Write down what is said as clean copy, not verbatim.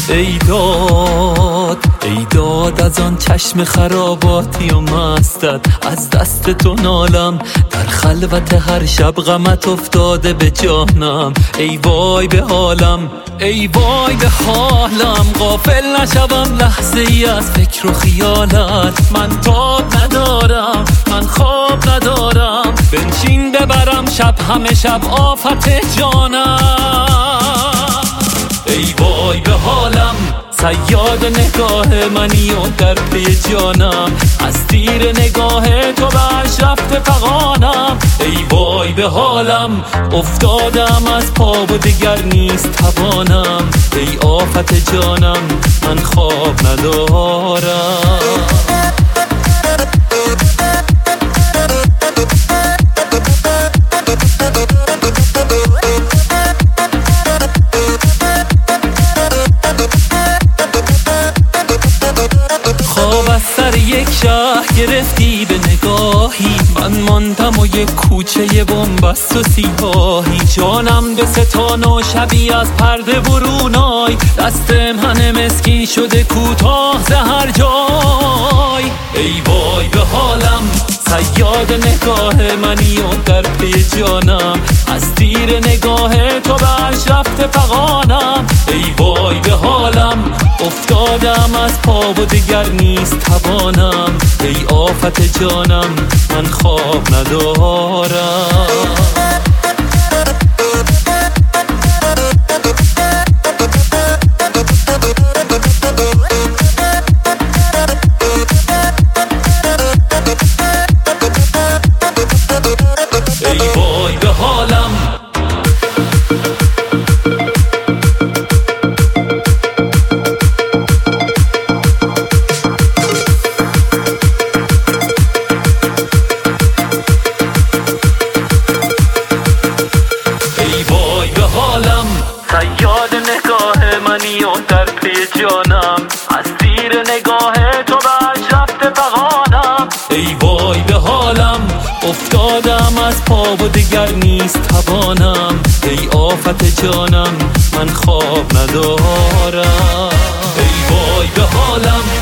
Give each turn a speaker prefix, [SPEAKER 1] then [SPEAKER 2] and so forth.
[SPEAKER 1] ای داد از آن چشم خراباتی و مستت، از دست تو نالم در خلوت هر شب، غمت افتاده به جانم. ای وای به حالم، ای وای به حالم، غافل نشوم لحظه ای از فکر و خیالت. من تاب ندارم، من خواب ندارم، بنشین ببرم شب همه شب آفت جانم. ای وای به حالم، صیاد نگاه منی و در پی جانم، از تیر نگاه تو برش رفته فغانم. ای وای به حالم، افتادم از پا و دیگر نیست توانم. ای آفت جانم، من خواب ندارم. خواب از سر یک شهر گرفتی به نگاهی، من ماندم و یک کوچه بنبست و سیاهی. جانم به ستان و شبی از پرده برونای، دست من مسکین شده کوتاه ز هر جای. ای وای به حالم، صیاد نگاه منی و در پی جانم، از تیر نگاه تو برش رفته فغانم. ای وای به حالم، افتادم از پا و دیگر نیست توانم. ای آفت جانم، من خواب ندارم. ای وای به حالم، صیاد نگاه منی و در پی جانم، از تیر نگاه تو برش رفته فغانم. ای وای به حالم، افتادم از پا و دیگر نیست توانم. ای آفت جانم، من خواب ندارم. ای وای به حالم،